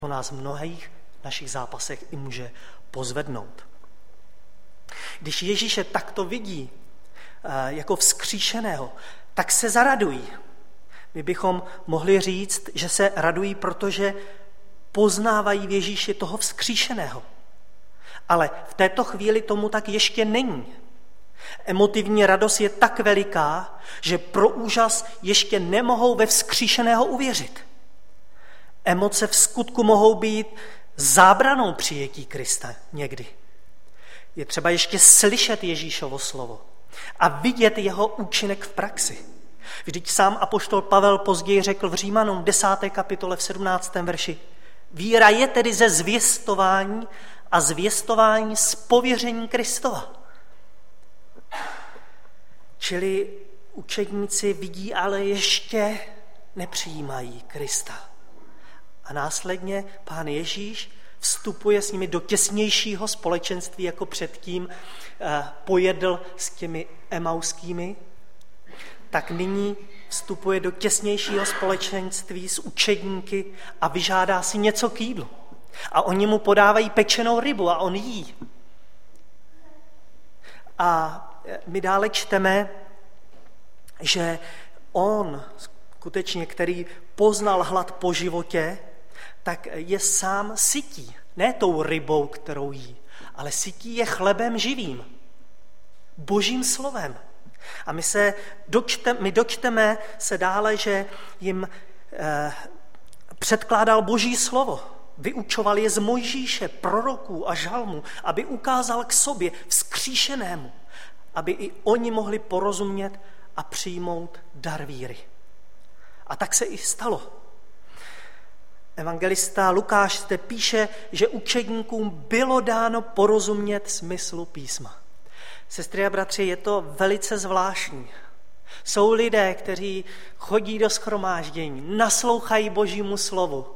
To nás v mnohých našich zápasech i může pozvednout. Když Ježíše takto vidí jako vzkříšeného, tak se zaradují. My bychom mohli říct, že se radují, protože poznávají v Ježíši toho vzkříšeného. Ale v této chvíli tomu tak ještě není. Emotivní radost je tak veliká, že pro úžas ještě nemohou ve vzkříšeného uvěřit. Emoce v skutku mohou být zábranou přijetí Krista někdy. Je třeba ještě slyšet Ježíšovo slovo a vidět jeho účinek v praxi. Vždyť sám apoštol Pavel později řekl v Římanům 10. kapitole v 17. verši: víra je tedy ze zvěstování a zvěstování z pověření Kristova. Čili učedníci vidí, ale ještě nepřijímají Krista. A následně Pán Ježíš vstupuje s nimi do těsnějšího společenství, jako předtím pojedl s těmi emauskými, tak nyní vstupuje do těsnějšího společenství s učedníky a vyžádá si něco k jídlu. A oni mu podávají pečenou rybu a on jí. A my dále čteme, že on skutečně, který poznal hlad po životě, tak je sám sytí. Ne tou rybou, kterou jí, ale sytí je chlebem živým, Božím slovem. A my dočteme se dále, že jim předkládal Boží slovo. Vyučoval je z Mojžíše, proroků a žalmů, aby ukázal k sobě vzkříšenému, aby i oni mohli porozumět a přijmout dar víry. A tak se i stalo. Evangelista Lukáš zde píše, že učedníkům bylo dáno porozumět smyslu písma. Sestry a bratři, je to velice zvláštní. Jsou lidé, kteří chodí do shromáždění, naslouchají Božímu slovu,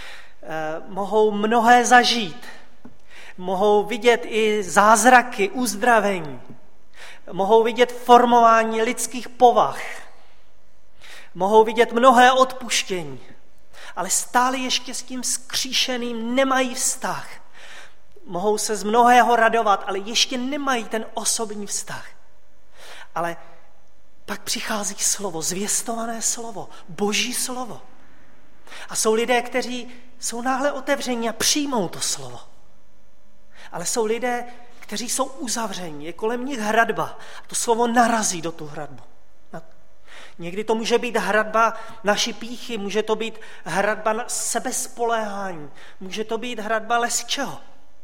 mohou mnohé zažít, mohou vidět i zázraky, uzdravení, mohou vidět formování lidských povah, mohou vidět mnohé odpuštění, ale stále ještě s tím vzkříšeným nemají vztah. Mohou se z mnohého radovat, ale ještě nemají ten osobní vztah. Ale pak přichází slovo, zvěstované slovo, Boží slovo. A jsou lidé, kteří jsou náhle otevření a přijmou to slovo. Ale jsou lidé, kteří jsou uzavření, je kolem nich hradba. A to slovo narazí do tu hradbu. Někdy to může být hradba naší pýchy, může to být hradba na sebespoléhání, může to být hradba lesčeho.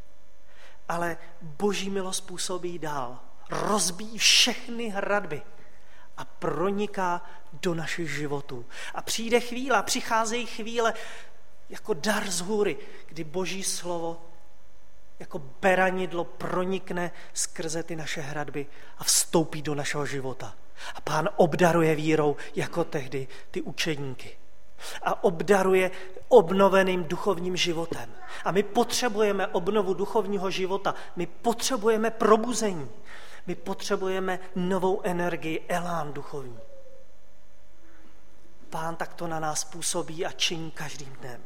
Ale Boží milost působí dál, rozbíjí všechny hradby a proniká do našich životů. A přijde chvíle, přicházejí chvíle jako dar z hůry, kdy Boží slovo jako beranidlo pronikne skrze ty naše hradby a vstoupí do našeho života. A Pán obdaruje vírou jako tehdy ty učedníky. A obdaruje obnoveným duchovním životem. A my potřebujeme obnovu duchovního života. My potřebujeme probuzení. My potřebujeme novou energii, elán duchovní. Pán takto na nás působí a činí každým dnem.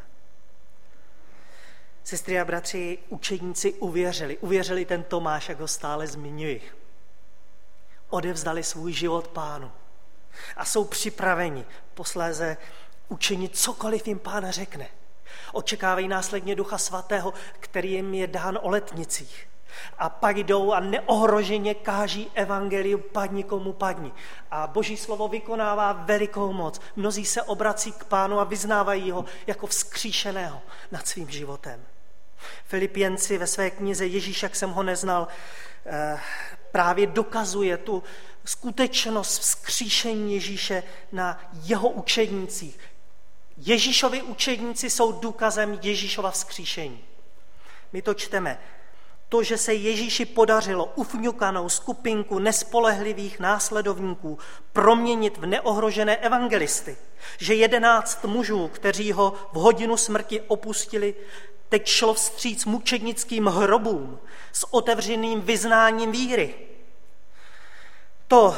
Sestry a bratři, učedníci uvěřili ten Tomáš, jak ho stále zmiňuji. Odevzdali svůj život Pánu a jsou připraveni posléze učinit cokoliv jim Pán řekne. Očekávají následně Ducha Svatého, který jim je dán o letnicích. A pak jdou a neohroženě káží evangelium padni komu padni. A Boží slovo vykonává velikou moc. Mnozí se obrací k Pánu a vyznávají ho jako vzkříšeného nad svým životem. Filipienci ve své knize Ježíš, jak jsem ho neznal, právě dokazuje tu skutečnost vzkříšení Ježíše na jeho učednících. Ježíšovi učedníci jsou důkazem Ježíšova vzkříšení. My to čteme. To, že se Ježíši podařilo ufňukanou skupinku nespolehlivých následovníků proměnit v neohrožené evangelisty, že 11 mužů, kteří ho v hodinu smrti opustili, teď šlo vstříc mučednickým hrobům s otevřeným vyznáním víry. To,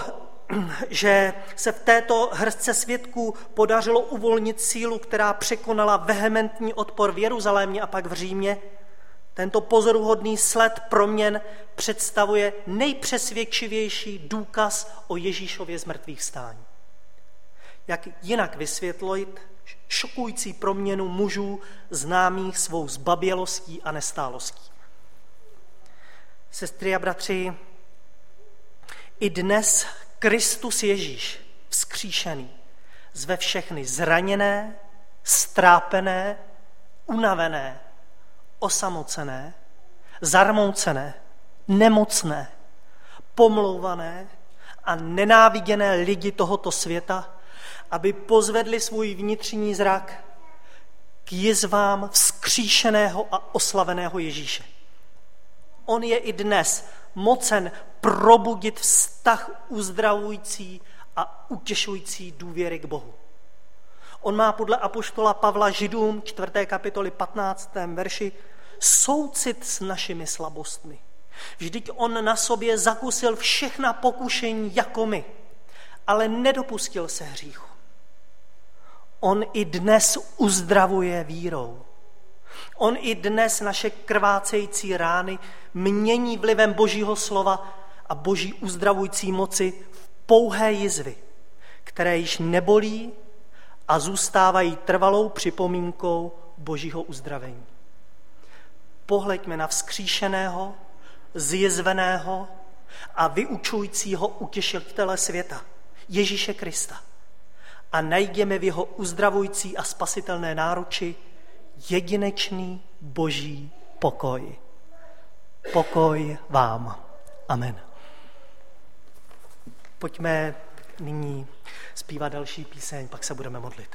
že se v této hrstce svědků podařilo uvolnit sílu, která překonala vehementní odpor v Jeruzalémě a pak v Římě, tento pozoruhodný sled proměn představuje nejpřesvědčivější důkaz o Ježíšově zmrtvých stání. Jak jinak vysvětlit šokující proměnu mužů známých svou zbabělostí a nestálostí? Sestry a bratři, i dnes Kristus Ježíš, vzkříšený, zve všechny zraněné, strápené, unavené, osamocené, zarmoucené, nemocné, pomlouvané a nenáviděné lidi tohoto světa, aby pozvedli svůj vnitřní zrak k jizvám vzkříšeného a oslaveného Ježíše. On je i dnes mocen probudit vztah uzdravující a utěšující důvěry k Bohu. On má podle apoštola Pavla Židům 4. kapitoly 15. verši soucit s našimi slabostmi. Vždyť on na sobě zakusil všechna pokušení jako my, ale nedopustil se hříchu. On i dnes uzdravuje vírou. On i dnes naše krvácející rány mění vlivem Božího slova a Boží uzdravující moci v pouhé jizvy, které již nebolí a zůstávají trvalou připomínkou Božího uzdravení. Pohleďme na vzkříšeného, zjizveného a vyučujícího utěšitele světa, Ježíše Krista, a najdeme v jeho uzdravující a spasitelné náruči jedinečný Boží pokoj. Pokoj vám. Amen. Pojďme nyní zpívat další píseň, pak se budeme modlit.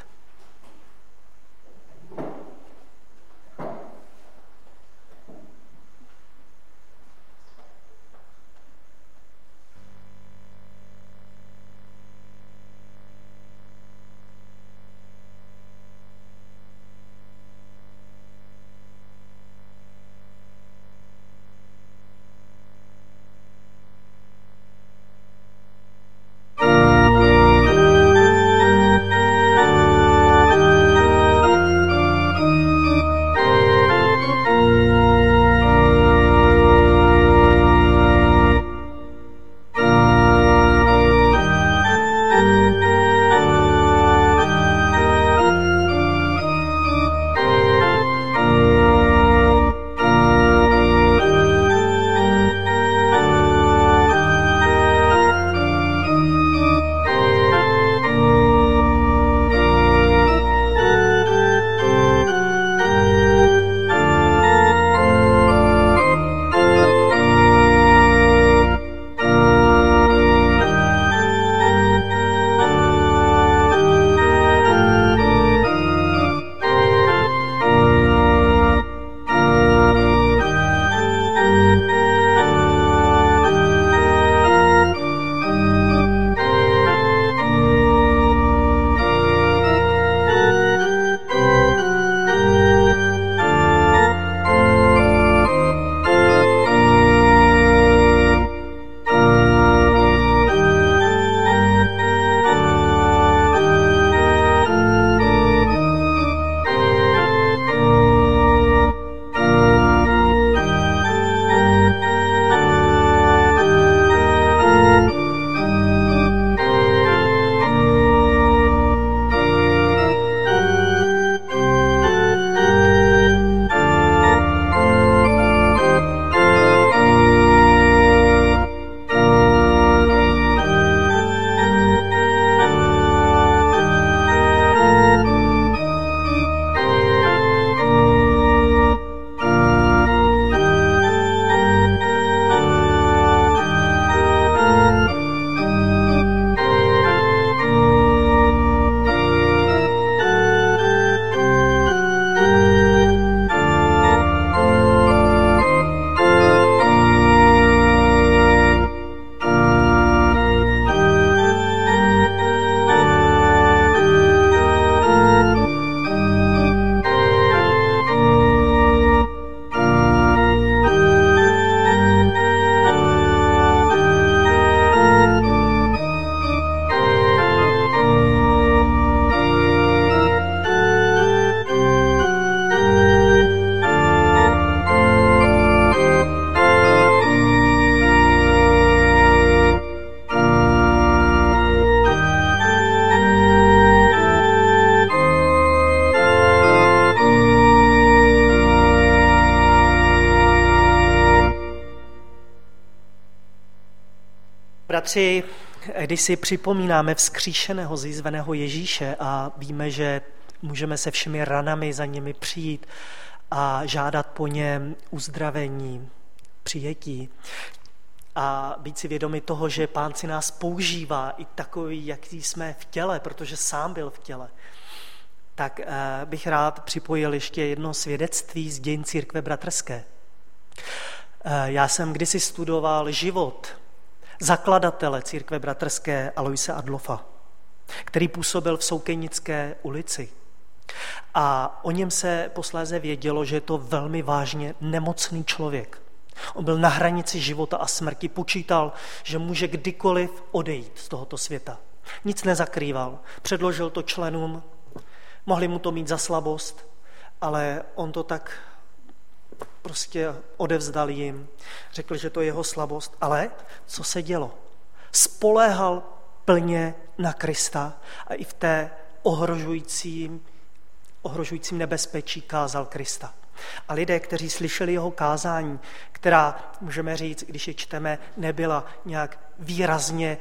bratři, když si připomínáme vzkříšeného, zjizveného Ježíše a víme, že můžeme se všemi ranami za nimi přijít a žádat po něm uzdravení, přijetí a být si vědomi toho, že Pán si nás používá i takový, jaký jsme v těle, protože sám byl v těle, tak bych rád připojil ještě jedno svědectví z dějin církve bratrské. Já jsem kdysi studoval život zakladatele církve bratrské Aloise Adlofa, který působil v Soukenické ulici. A o něm se posléze vědělo, že je to velmi vážně nemocný člověk. On byl na hranici života a smrti, počítal, že může kdykoliv odejít z tohoto světa. Nic nezakrýval, předložil to členům, mohli mu to mít za slabost, ale on to tak prostě odevzdal jim, řekl, že to je jeho slabost. Ale co se dělo? Spoléhal plně na Krista a i v té ohrožujícím nebezpečí kázal Krista. A lidé, kteří slyšeli jeho kázání, která, můžeme říct, když je čteme, nebyla nějak výrazně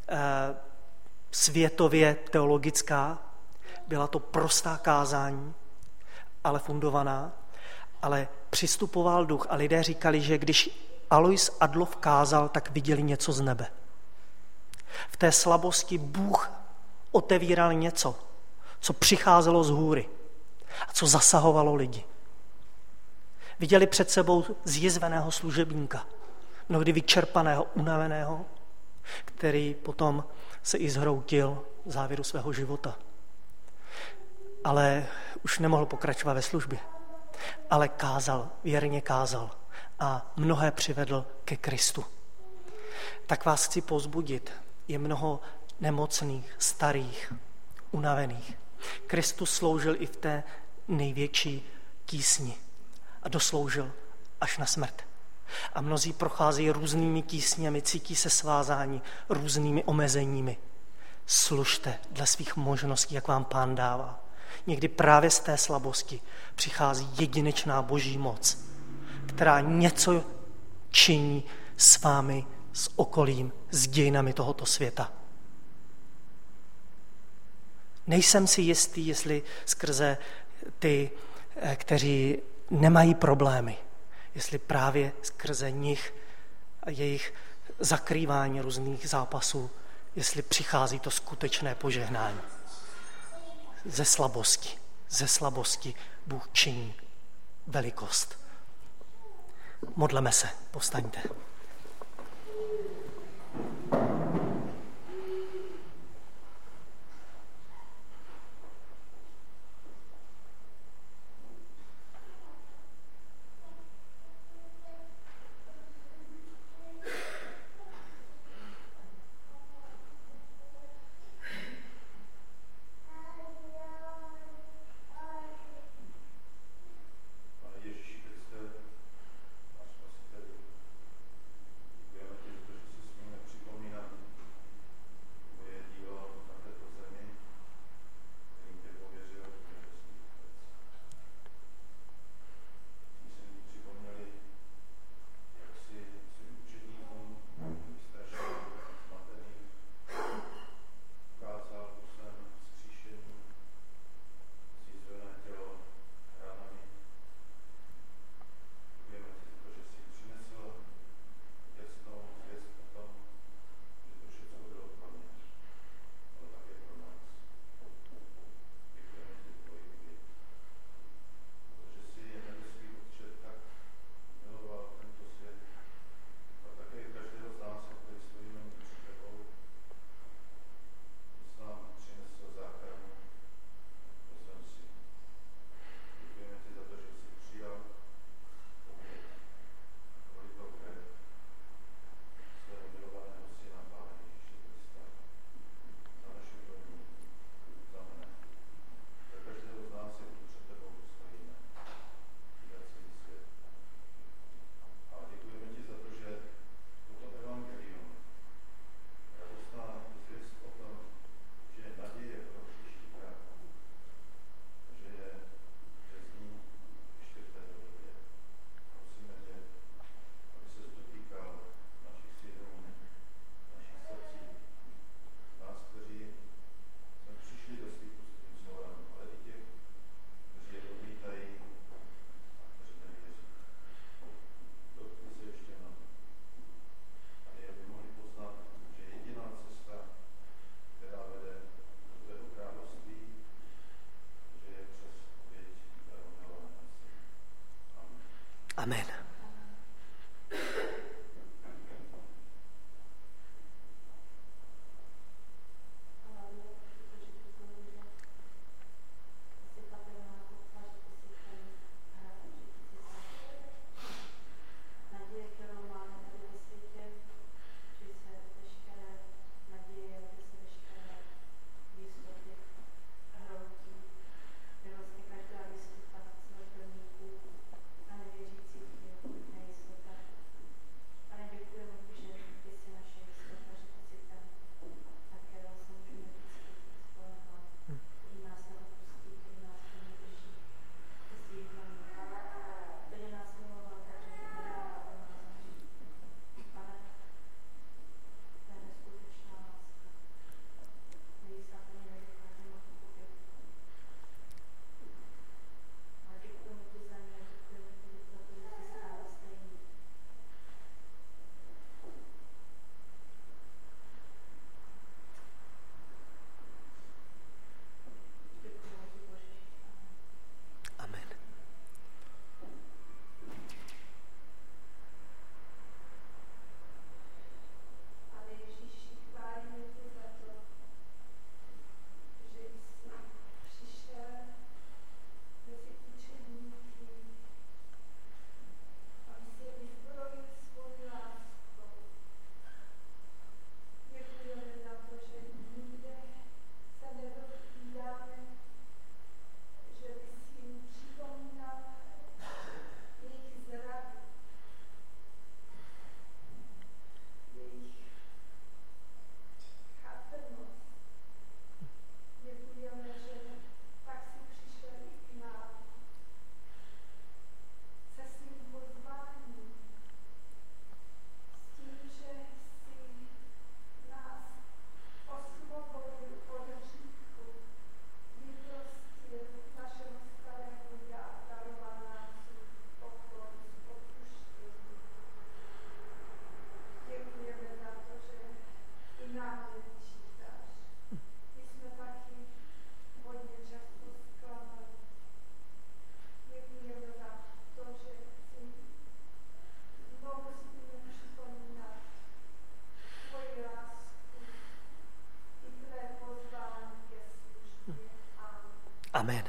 světově teologická, byla to prostá kázání, ale fundovaná, ale přistupoval duch a lidé říkali, že když Alois Adlof kázal, tak viděli něco z nebe. V té slabosti Bůh otevíral něco, co přicházelo z hůry a co zasahovalo lidi. Viděli před sebou zjizveného služebníka, mnohdy vyčerpaného, unaveného, který potom se i zhroutil v závěru svého života. Ale už nemohl pokračovat ve službě. Ale kázal, věrně kázal a mnohé přivedl ke Kristu. Tak vás chci povzbudit. Je mnoho nemocných, starých, unavených. Kristus sloužil i v té největší tísni a dosloužil až na smrt. A mnozí procházejí různými tísněmi, cítí se svázání různými omezeními. Služte dle svých možností, jak vám Pán dává. Někdy právě z té slabosti přichází jedinečná Boží moc, která něco činí s vámi, s okolím, s dějinami tohoto světa. Nejsem si jistý, jestli skrze ty, kteří nemají problémy, jestli právě skrze nich a jejich zakrývání různých zápasů, jestli přichází to skutečné požehnání. Ze slabosti Bůh činí velikost. Modleme se, povstaňte. Amen. Amen.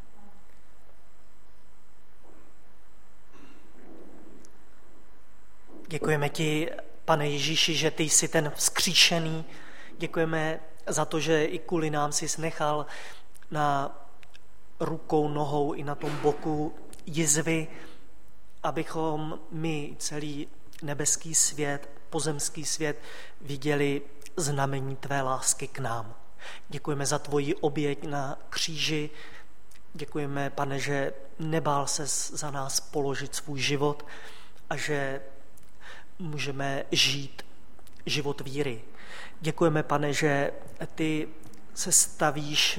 Děkujeme ti, Pane Ježíši, že ty jsi ten vzkříšený. Děkujeme za to, že i kvůli nám jsi nechal na rukou, nohou i na tom boku jizvy, abychom my, celý nebeský svět, pozemský svět, viděli znamení tvé lásky k nám. Děkujeme za tvoji oběť na kříži. Děkujeme, Pane, že nebál ses za nás položit svůj život a že můžeme žít život víry. Děkujeme, Pane, že ty se stavíš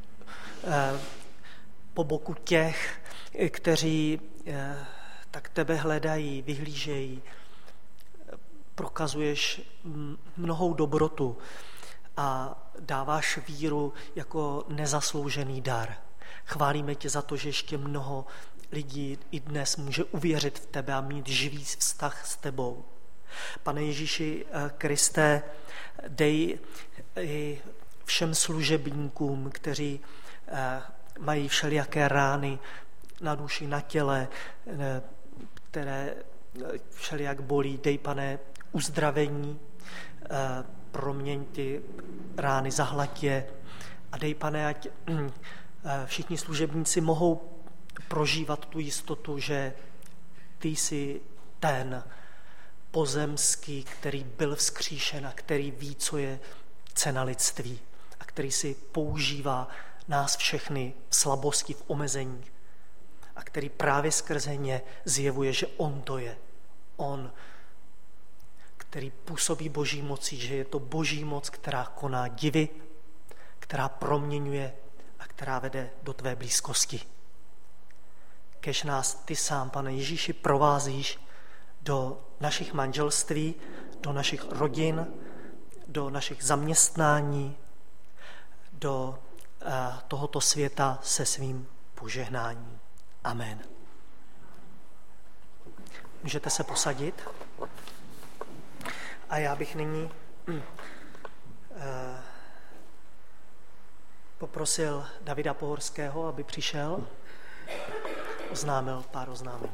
po boku těch, kteří tak tebe hledají, vyhlížejí. Prokazuješ mnohou dobrotu a dáváš víru jako nezasloužený dar. Chválíme tě za to, že ještě mnoho lidí i dnes může uvěřit v tebe a mít živý vztah s tebou. Pane Ježíši Kriste, dej i všem služebníkům, kteří mají všelijaké rány na duši, na těle, které všelijak bolí, dej, Pane, uzdravení, proměň ty rány, zahlad je a dej, Pane, ať všichni služebníci mohou prožívat tu jistotu, že ty jsi ten pozemský, který byl vzkříšen a který ví, co je cena lidství a který si používá nás všechny v slabosti, v omezení a který právě skrze ně zjevuje, že on to je. On, který působí boží mocí, že je to boží moc, která koná divy, která proměňuje a která vede do tvé blízkosti. Kež nás ty sám, Pane Ježíši, provázíš do našich manželství, do našich rodin, do našich zaměstnání, do tohoto světa se svým požehnáním. Amen. Můžete se posadit. A já bych nyní poprosil Davida Pohorského, aby přišel, oznámil pár oznámení.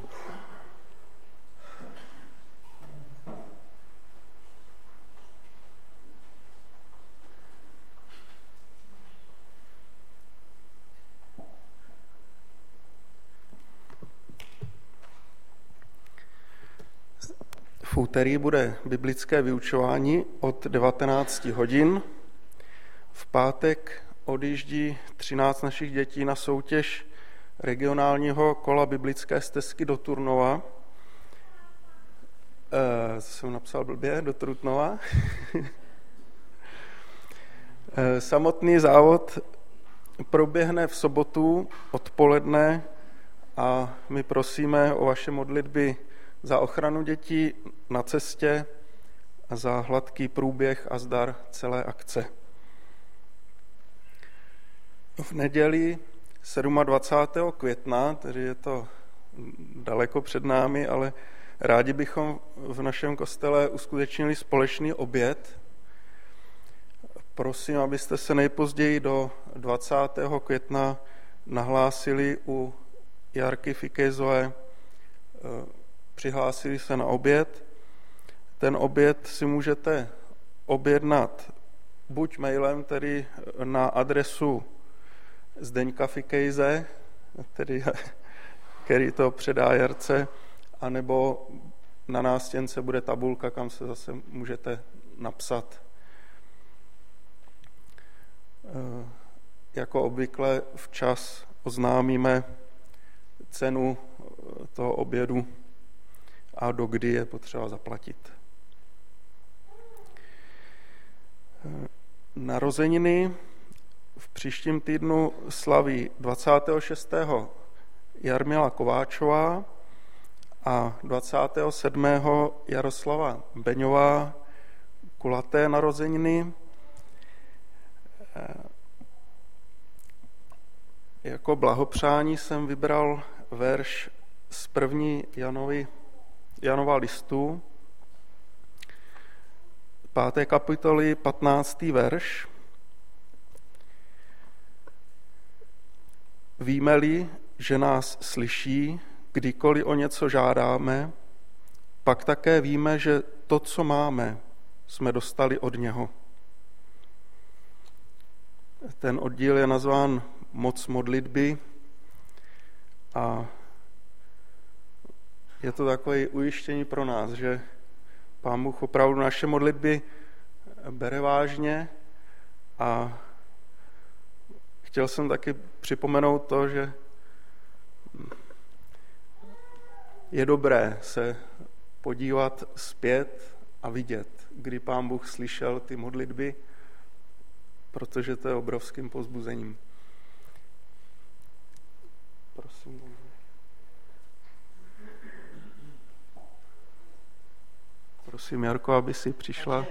V úterý bude biblické vyučování od 19 hodin. V pátek odjíždí 13 našich dětí na soutěž regionálního kola biblické stezky do Turnova. Jsem napsal blbě, do Trutnova. Samotný závod proběhne v sobotu odpoledne a my prosíme o vaše modlitby za ochranu dětí na cestě a za hladký průběh a zdar celé akce. V neděli 27. května, tedy je to daleko před námi, ale rádi bychom v našem kostele uskutečnili společný oběd. Prosím, abyste se nejpozději do 20. května nahlásili u Jarky Fikejzové, přihlásili se na oběd. Ten oběd si můžete objednat buď mailem, tedy na adresu Zdeňka Fikejze, tedy, který to předá Jarce, anebo na nástěnce bude tabulka, kam se zase můžete napsat. Jako obvykle včas oznámíme cenu toho obědu a do kdy je potřeba zaplatit. Narozeniny v příštím týdnu slaví 26. Jarmila Kováčová a 27. Jaroslava Beňová, kulaté narozeniny. Jako blahopřání jsem vybral verš z 1. Janova listu, 5. kapitoly, 15. verš. Víme-li, že nás slyší, kdykoliv o něco žádáme, pak také víme, že to, co máme, jsme dostali od něho. Ten oddíl je nazván Moc modlitby a je to takové ujištění pro nás, že Pán Bůh opravdu naše modlitby bere vážně a chtěl jsem taky připomenout to, že je dobré se podívat zpět a vidět, kdy Pán Bůh slyšel ty modlitby, protože to je obrovským povzbuzením. Prosím. Prosím, Jarko, aby si přišla.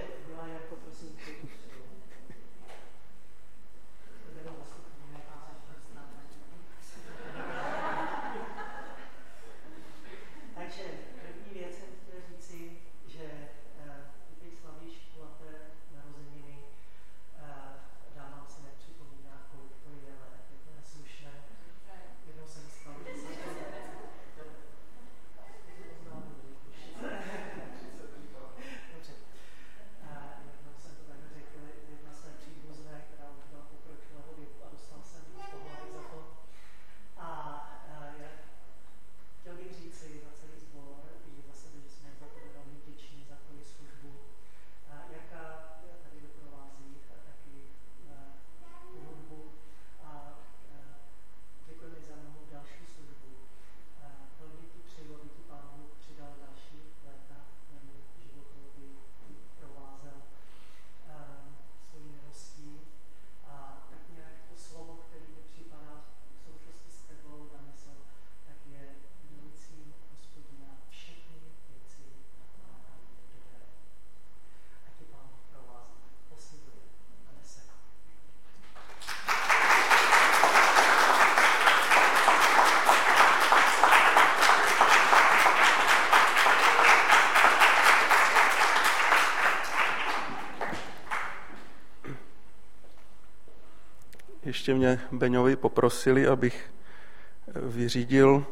ještě mě Beňovi poprosili, abych vyřídil,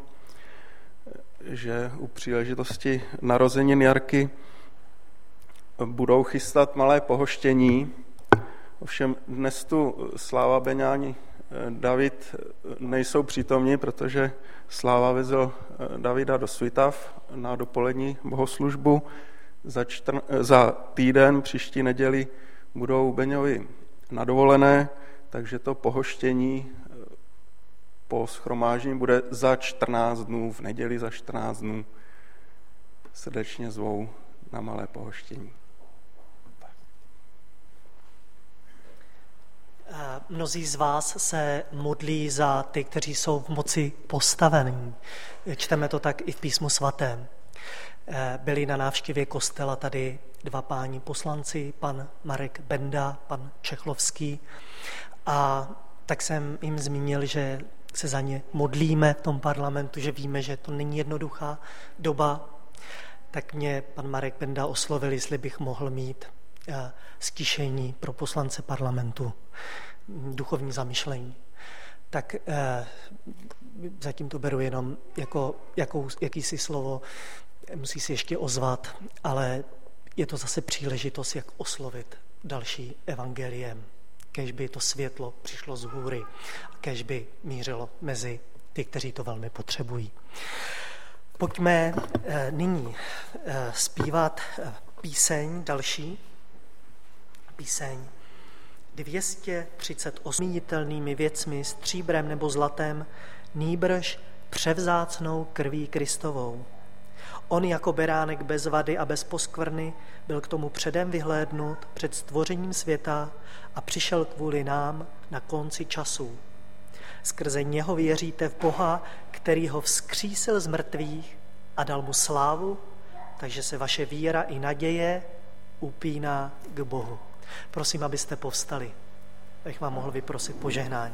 že u příležitosti narozenin Jarky budou chystat malé pohoštění. Ovšem dnes tu Sláva, Beňa ani David nejsou přítomní, protože Sláva vezl Davida do Svitav na dopolední bohoslužbu. Za týden, příští neděli, budou Beňovi na dovolené, takže to pohoštění po shromáždění bude za 14 dnů, v neděli za 14 dnů. Srdečně zvou na malé pohoštění. Mnozí z vás se modlí za ty, kteří jsou v moci postavení. Čteme to tak i v Písmu svatém. Byli na návštěvě kostela tady 2 páni poslanci, pan Marek Benda, pan Čechlovský. A tak jsem jim zmínil, že se za ně modlíme v tom parlamentu, že víme, že to není jednoduchá doba. Tak mě pan Marek Benda oslovil, jestli bych mohl mít ztišení pro poslance parlamentu, duchovní zamyšlení. Tak zatím to beru jenom jako jakýsi slovo, musí si ještě ozvat, ale je to zase příležitost, jak oslovit další evangeliem. Kéž by to světlo přišlo z hůry a kéž by mířilo mezi ty, kteří to velmi potřebují. Pojďme nyní zpívat píseň další. Píseň 238 viditelnými věcmi, stříbrem nebo zlatem, nýbrž převzácnou krví Kristovou. On jako beránek bez vady a bez poskvrny byl k tomu předem vyhlédnut před stvořením světa a přišel kvůli nám na konci časů. Skrze něho věříte v Boha, který ho vzkřísil z mrtvých a dal mu slávu, takže se vaše víra i naděje upíná k Bohu. Prosím, abyste povstali, abych vám mohl vyprosit požehnání.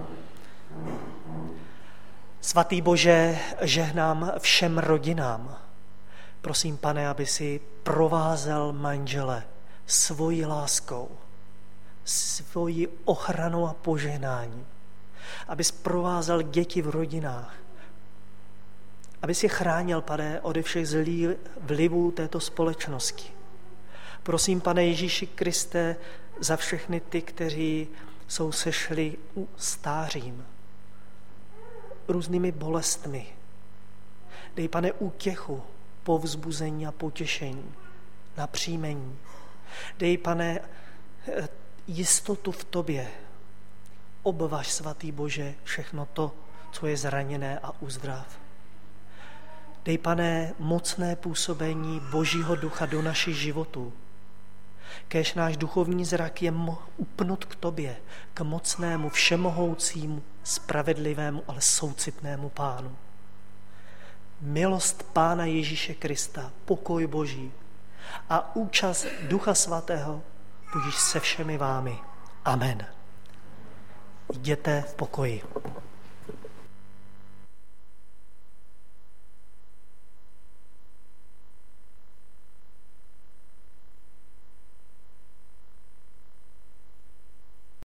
Svatý Bože, žehnám všem rodinám. Prosím, Pane, aby si provázel manžele svojí láskou, svojí ochranou a požehnáním. Abys provázel děti v rodinách. Aby si chránil, Pane, ode všech zlých vlivů této společnosti. Prosím, Pane Ježíši Kriste, za všechny ty, kteří jsou sešli stářím, různými bolestmi. Dej, Pane, útěchu, povzbuzení a potěšení, napříjmení. Dej, Pane, jistotu v tobě. Obvaž, svatý Bože, všechno to, co je zraněné, a uzdrav. Dej, Pane, mocné působení Božího ducha do našich životů. Kéž náš duchovní zrak je upnut k tobě, k mocnému, všemohoucímu, spravedlivému, ale soucitnému Pánu. Milost Pána Ježíše Krista, pokoj Boží a účast Ducha Svatého buď se všemi vámi. Amen. Jděte v pokoji.